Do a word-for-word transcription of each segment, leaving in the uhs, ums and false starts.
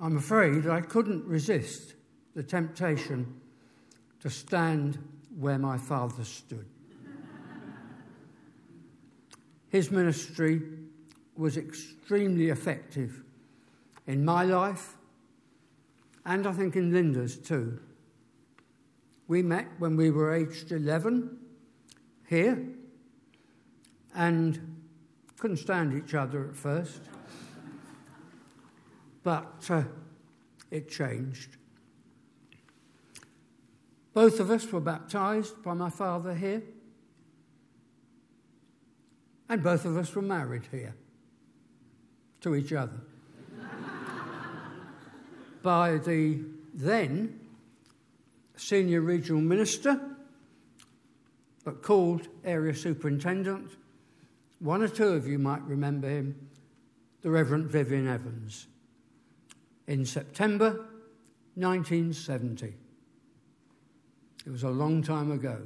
I'm afraid I couldn't resist the temptation to stand where my father stood. His ministry was extremely effective in my life, and I think in Linda's too. We met when we were aged eleven here, and couldn't stand each other at first, but uh, it changed. Both of us were baptised by my father here, and both of us were married here to each other by the then senior regional minister, but called area superintendent. One or two of you might remember him, the Reverend Vivian Evans, in September nineteen seventy. It was a long time ago.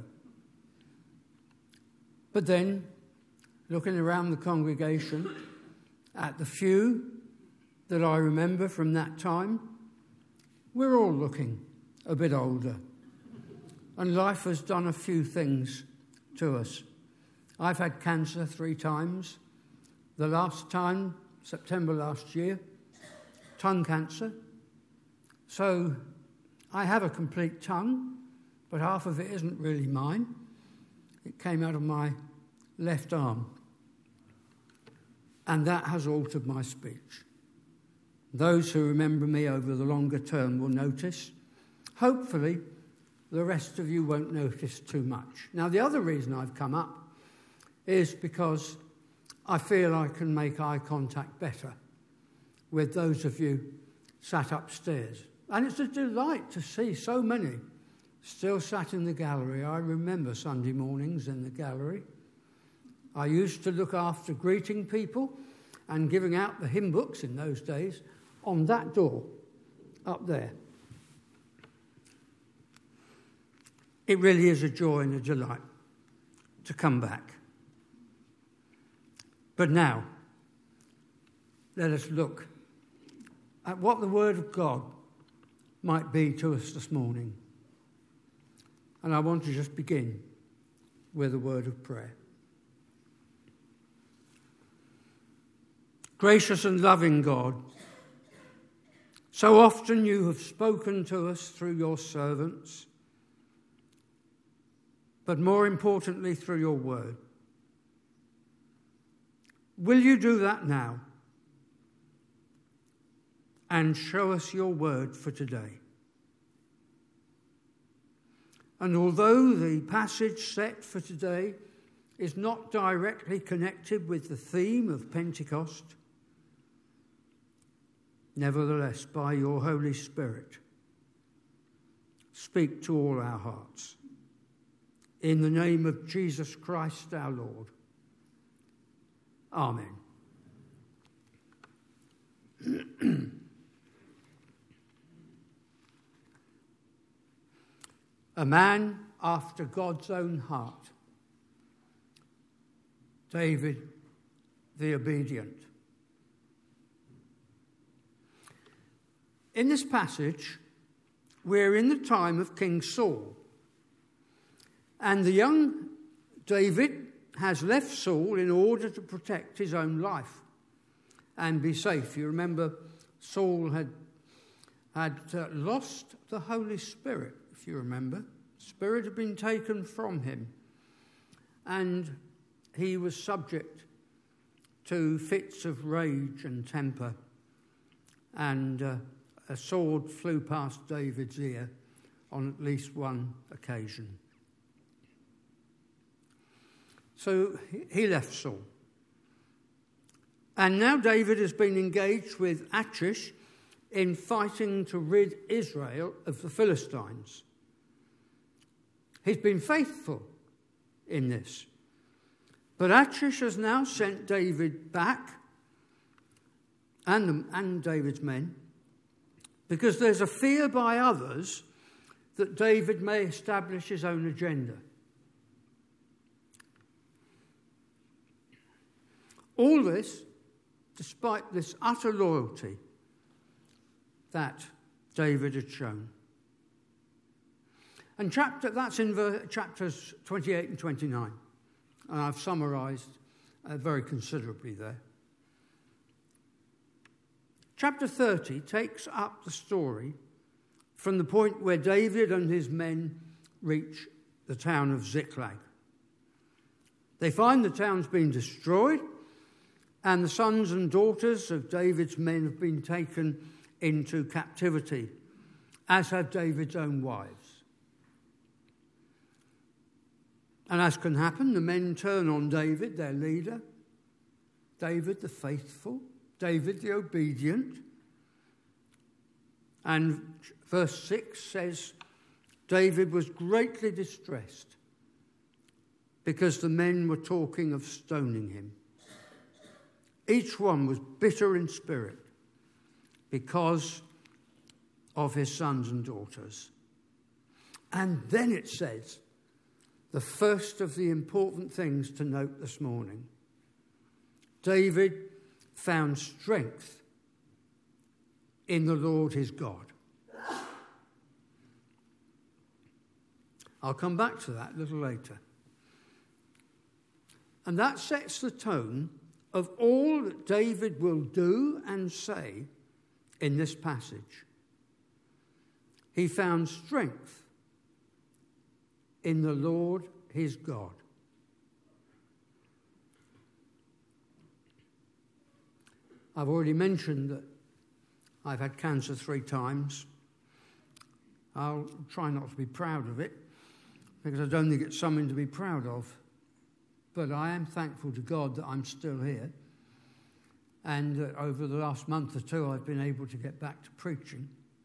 But then, looking around the congregation at the few that I remember from that time, we're all looking a bit older. And life has done a few things to us. I've had cancer three times. The last time, September last year, tongue cancer. So I have a complete tongue, but half of it isn't really mine. It came out of my left arm. And that has altered my speech. Those who remember me over the longer term will notice. Hopefully, the rest of you won't notice too much. Now, the other reason I've come up is because I feel I can make eye contact better with those of you sat upstairs. And it's a delight to see so many still sat in the gallery. I remember Sunday mornings in the gallery. I used to look after greeting people and giving out the hymn books in those days on that door up there. It really is a joy and a delight to come back. But now, let us look at what the Word of God might be to us this morning. And I want to just begin with a word of prayer. Gracious and loving God, so often you have spoken to us through your servants, but more importantly through your word. Will you do that now and show us your word for today? And although the passage set for today is not directly connected with the theme of Pentecost, nevertheless, by your Holy Spirit, speak to all our hearts. In the name of Jesus Christ our Lord. Amen. A man after God's own heart, David the obedient. In this passage, we're in the time of King Saul, and the young David has left Saul in order to protect his own life and be safe. You remember Saul had, had uh, lost the Holy Spirit. If you remember, the Spirit had been taken from him, and he was subject to fits of rage and temper, and uh, a sword flew past David's ear on at least one occasion. So he left Saul. And now David has been engaged with Achish in fighting to rid Israel of the Philistines. He's been faithful in this. But Achish has now sent David back, and, the, and David's men, because there's a fear by others that David may establish his own agenda. All this, despite this utter loyalty that David had shown. And chapter, that's in ver, chapters twenty-eight and twenty-nine. And I've summarised uh, very considerably there. Chapter thirty takes up the story from the point where David and his men reach the town of Ziklag. They find the town's been destroyed, and the sons and daughters of David's men have been taken into captivity, as have David's own wives. And as can happen, the men turn on David, their leader, David the faithful, David the obedient. And verse six says, David was greatly distressed because the men were talking of stoning him. Each one was bitter in spirit because of his sons and daughters. And then it says, the first of the important things to note this morning, David found strength in the Lord his God. I'll come back to that a little later. And that sets the tone of all that David will do and say in this passage. He found strength in the Lord his God. I've already mentioned that I've had cancer three times. I'll try not to be proud of it, because I don't think it's something to be proud of. But I am thankful to God that I'm still here. And that over the last month or two, I've been able to get back to preaching.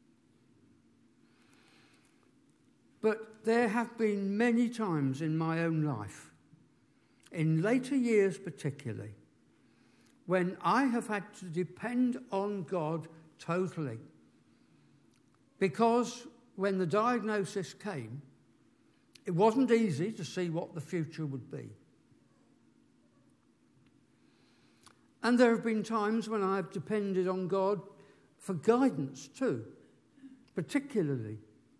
But there have been many times in my own life, in later years particularly, when I have had to depend on God totally. Because when the diagnosis came, it wasn't easy to see what the future would be. And there have been times when I've depended on God for guidance too, particularly.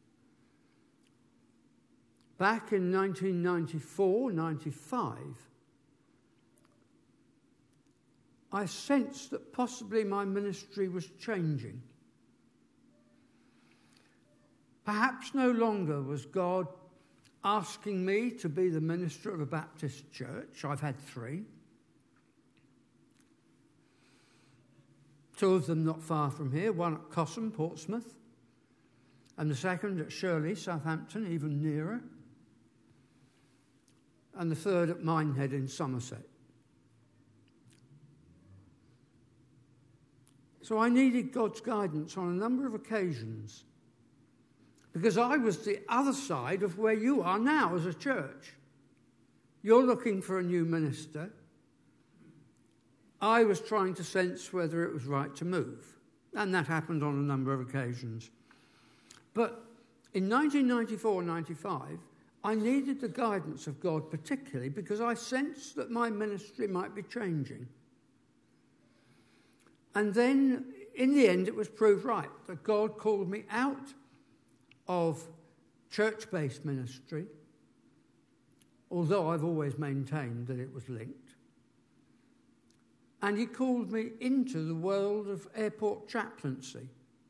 Back in nineteen ninety-four, ninety-five, I sensed that possibly my ministry was changing. Perhaps no longer was God asking me to be the minister of a Baptist church. I've had three. Two of them not far from here, one at Cosham, Portsmouth, and the second at Shirley, Southampton, even nearer, and the third at Minehead in Somerset. So I needed God's guidance on a number of occasions, because I was the other side of where you are now as a church. You're looking for a new minister. I was trying to sense whether it was right to move, and that happened on a number of occasions. But in nineteen ninety-four ninety-five, I needed the guidance of God particularly because I sensed that my ministry might be changing. And then, in the end, it was proved right that God called me out of church-based ministry, although I've always maintained that it was linked. And he called me into the world of airport chaplaincy.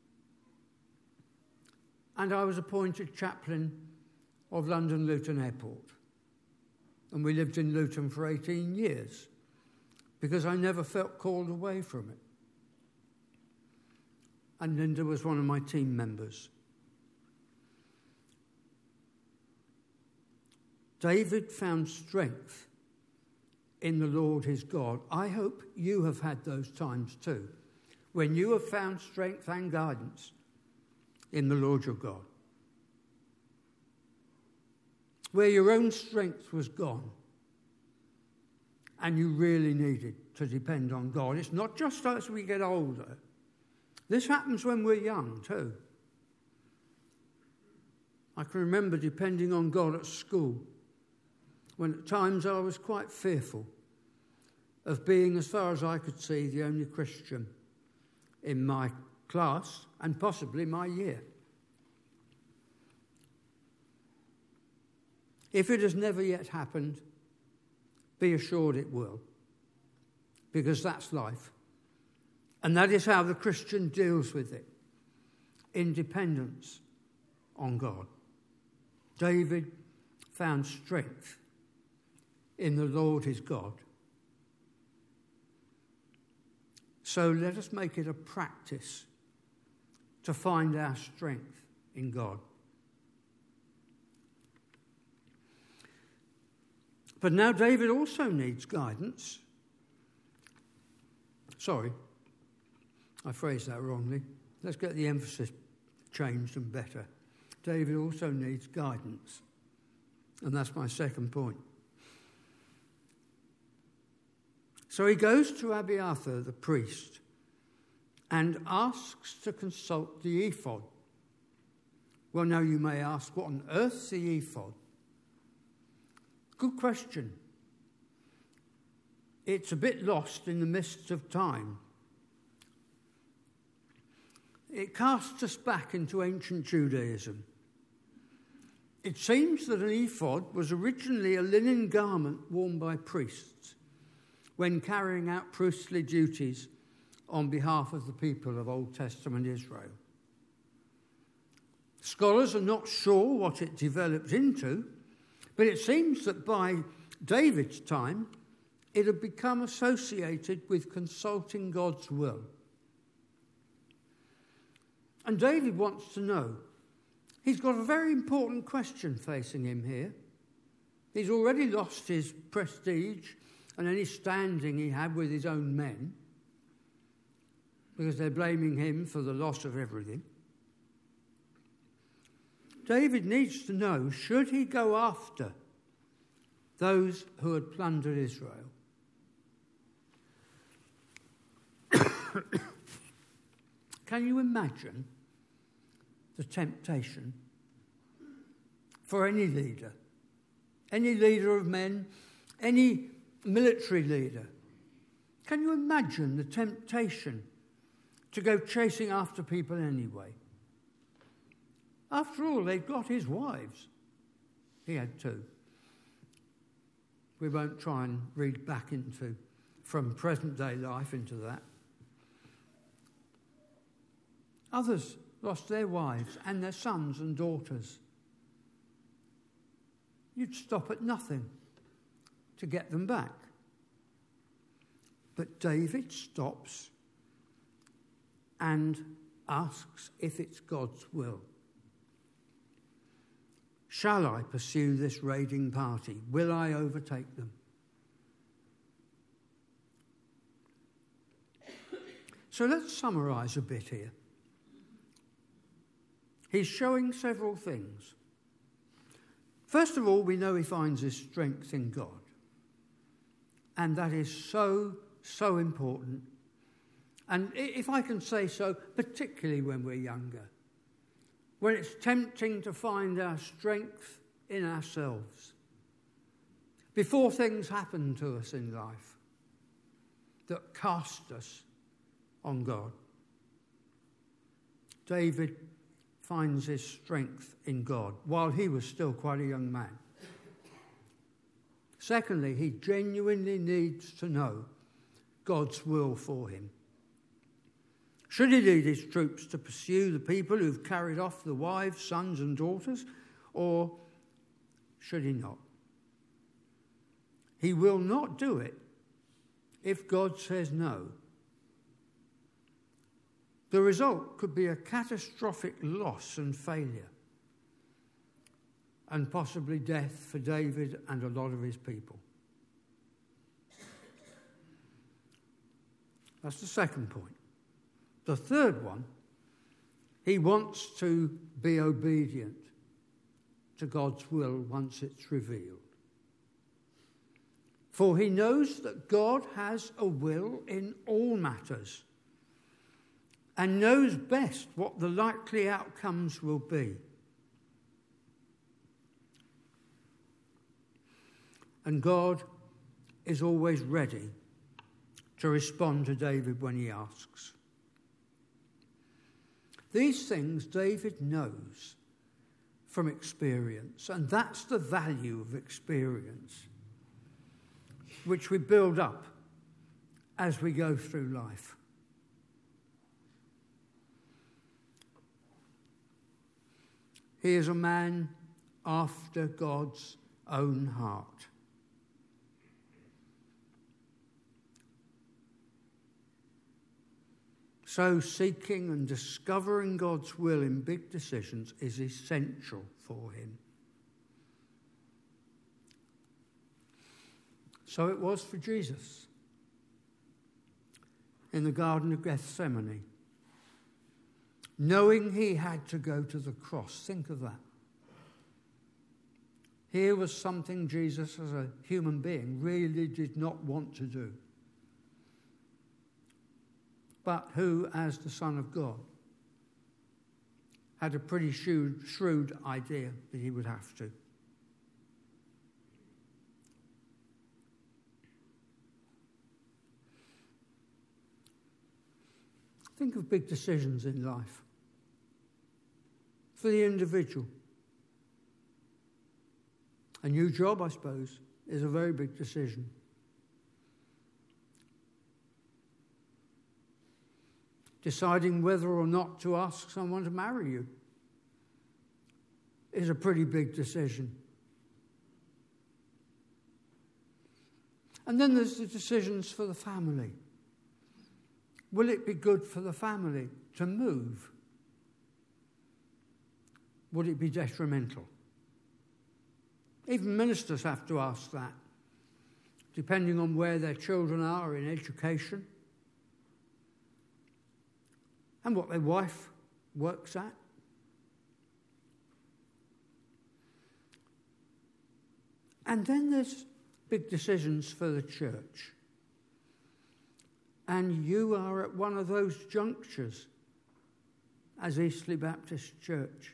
And I was appointed chaplain of London Luton Airport. And we lived in Luton for eighteen years because I never felt called away from it. And Linda was one of my team members. David found strength in the Lord his God. I hope you have had those times too, when you have found strength and guidance in the Lord your God. Where your own strength was gone and you really needed to depend on God. It's not just as we get older. This happens when we're young too. I can remember depending on God at school, when at times I was quite fearful of being, as far as I could see, the only Christian in my class, and possibly my year. If it has never yet happened, be assured it will, because that's life. And that is how the Christian deals with it. Independence on God. David found strength in the Lord his God. So let us make it a practice to find our strength in God. But now David also needs guidance. Sorry, I phrased that wrongly. Let's get the emphasis changed and better. David also needs guidance. And that's my second point. So he goes to Abiathar, the priest, and asks to consult the ephod. Well, now you may ask, what on earth's the ephod? Good question. It's a bit lost in the mists of time. It casts us back into ancient Judaism. It seems that an ephod was originally a linen garment worn by priests when carrying out priestly duties on behalf of the people of Old Testament Israel. Scholars are not sure what it developed into, but it seems that by David's time, it had become associated with consulting God's will. And David wants to know. He's got a very important question facing him here. He's already lost his prestige and any standing he had with his own men, because they're blaming him for the loss of everything. David needs to know, should he go after those who had plundered Israel? Can you imagine the temptation for any leader, any leader of men, any military leader? Can you imagine the temptation to go chasing after people anyway? After all, they've got his wives. He had two. We won't try and read back into, from present-day life into that. Others lost their wives and their sons and daughters. You'd stop at nothing to get them back. But David stops and asks if it's God's will. Shall I pursue this raiding party? Will I overtake them? So let's summarise a bit here. He's showing several things. First of all, we know he finds his strength in God. And that is so, so important. And if I can say so, particularly when we're younger, when it's tempting to find our strength in ourselves, before things happen to us in life that cast us on God. David finds his strength in God while he was still quite a young man. Secondly, he genuinely needs to know God's will for him. Should he lead his troops to pursue the people who've carried off the wives, sons and daughters, or should he not? He will not do it if God says no. The result could be a catastrophic loss and failure, and possibly death for David and a lot of his people. That's the second point. The third one, he wants to be obedient to God's will once it's revealed. For he knows that God has a will in all matters and knows best what the likely outcomes will be. And God is always ready to respond to David when he asks. These things David knows from experience, and that's the value of experience, which we build up as we go through life. He is a man after God's own heart. So seeking and discovering God's will in big decisions is essential for him. So it was for Jesus in the Garden of Gethsemane. Knowing he had to go to the cross. Think of that. Here was something Jesus, as a human being, really did not want to do, but who, as the Son of God, had a pretty shrewd, shrewd idea that he would have to. Think of big decisions in life. For the individual. A new job, I suppose, is a very big decision. Deciding whether or not to ask someone to marry you is a pretty big decision. And then there's the decisions for the family. Will it be good for the family to move? Would it be detrimental? Even ministers have to ask that, depending on where their children are in education and what their wife works at. And then there's big decisions for the church. And you are at one of those junctures as Eastleigh Baptist Church,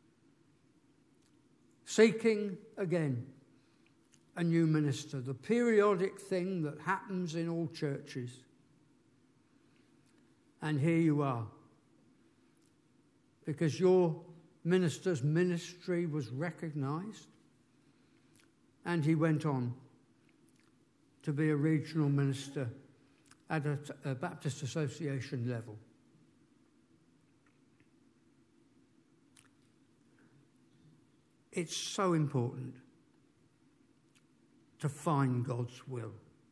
seeking again a new minister, the periodic thing that happens in all churches. And here you are, because your minister's ministry was recognised, and he went on to be a regional minister at a, a Baptist Association level. It's so important to find God's will.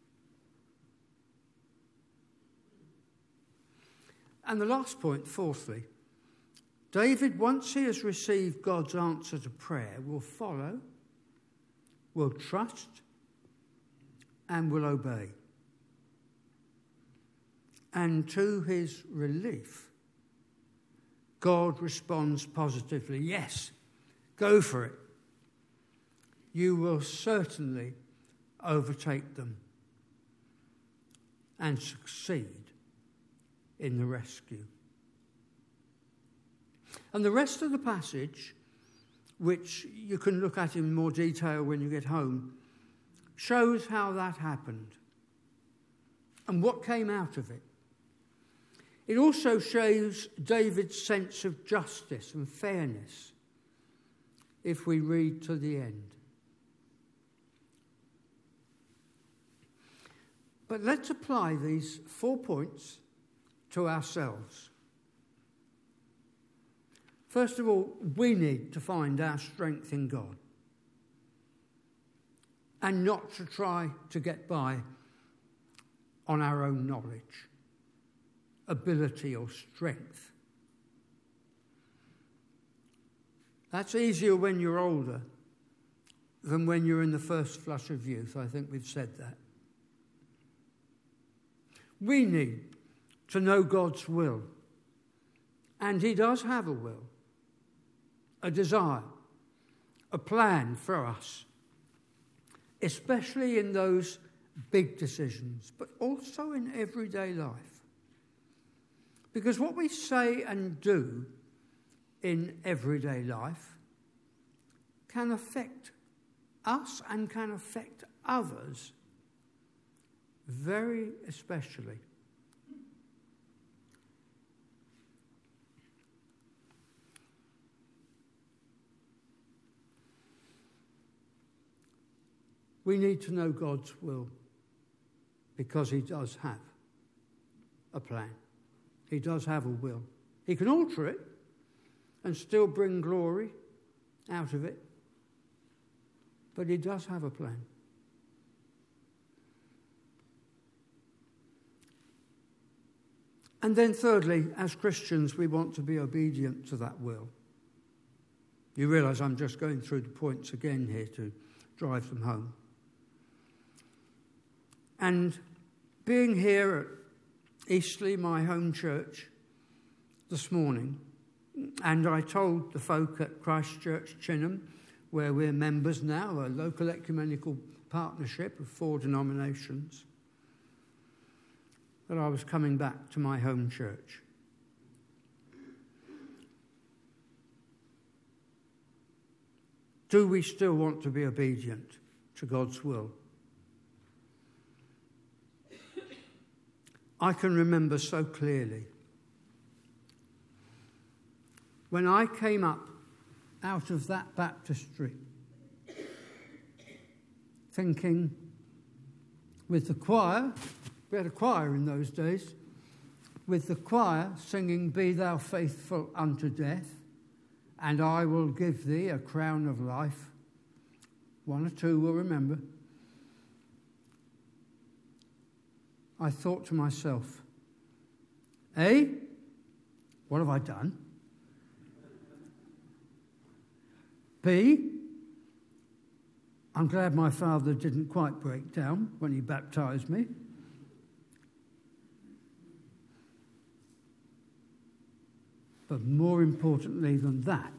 And the last point, fourthly, David, once he has received God's answer to prayer, will follow, will trust, and will obey. And to his relief, God responds positively. Yes, go for it. You will certainly overtake them and succeed in the rescue. And the rest of the passage, which you can look at in more detail when you get home, shows how that happened and what came out of it. It also shows David's sense of justice and fairness if we read to the end. But let's apply these four points to ourselves. First of all, we need to find our strength in God and not to try to get by on our own knowledge, ability or strength. That's easier when you're older than when you're in the first flush of youth. I think we've said that. We need to know God's will. And he does have a will, a desire, a plan for us, especially in those big decisions, but also in everyday life. Because what we say and do in everyday life can affect us and can affect others very especially. We need to know God's will because he does have a plan. He does have a will. He can alter it and still bring glory out of it, but he does have a plan. And then thirdly, as Christians, we want to be obedient to that will. You realise I'm just going through the points again here to drive them home. And being here at Eastleigh, my home church, this morning, and I told the folk at Christ Church Chinham, where we're members now, a local ecumenical partnership of four denominations, that I was coming back to my home church. Do we still want to be obedient to God's will? I can remember so clearly when I came up out of that baptistry, thinking with the choir, we had a choir in those days, with the choir singing, "Be thou faithful unto death, and I will give thee a crown of life." One or two will remember. I thought to myself, A, what have I done? B, I'm glad my father didn't quite break down when he baptised me. But more importantly than that,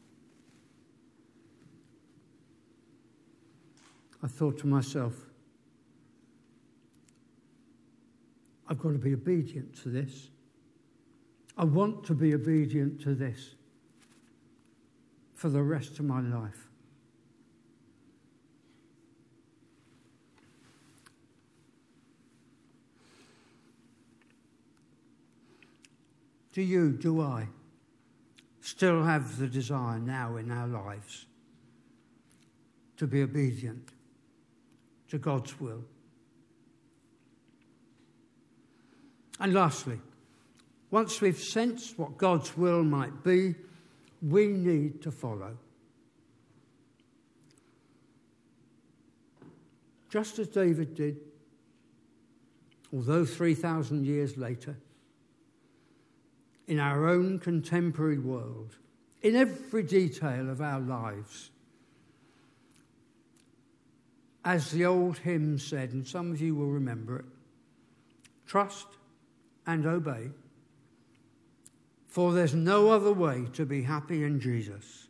I thought to myself, I've got to be obedient to this. I want to be obedient to this for the rest of my life. Do you, do I, still have the desire now in our lives to be obedient to God's will? And lastly, once we've sensed what God's will might be, we need to follow. Just as David did, although three thousand years later, in our own contemporary world, in every detail of our lives. As the old hymn said, and some of you will remember it, trust and obey, for there's no other way to be happy in Jesus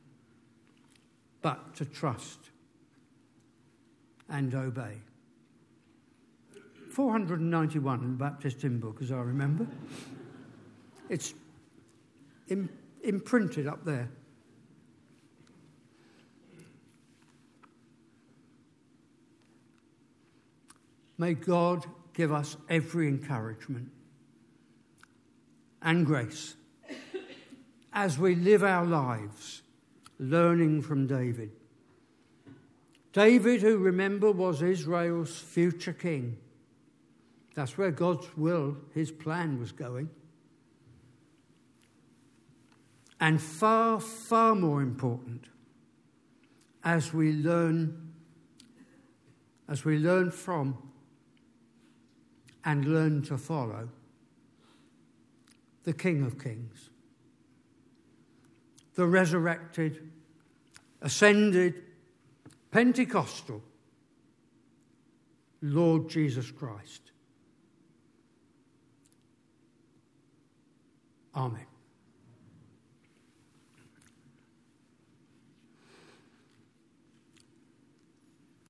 but to trust and obey. four hundred ninety-one in the Baptist hymn book, as I remember. It's im- imprinted up there. May God give us every encouragement and grace as we live our lives learning from David. David, who, remember, was Israel's future king. That's where God's will, his plan, was going. And far, far more important, as we learn, as we learn from and learn to follow the King of Kings, the resurrected, ascended, Pentecostal Lord Jesus Christ. Amen.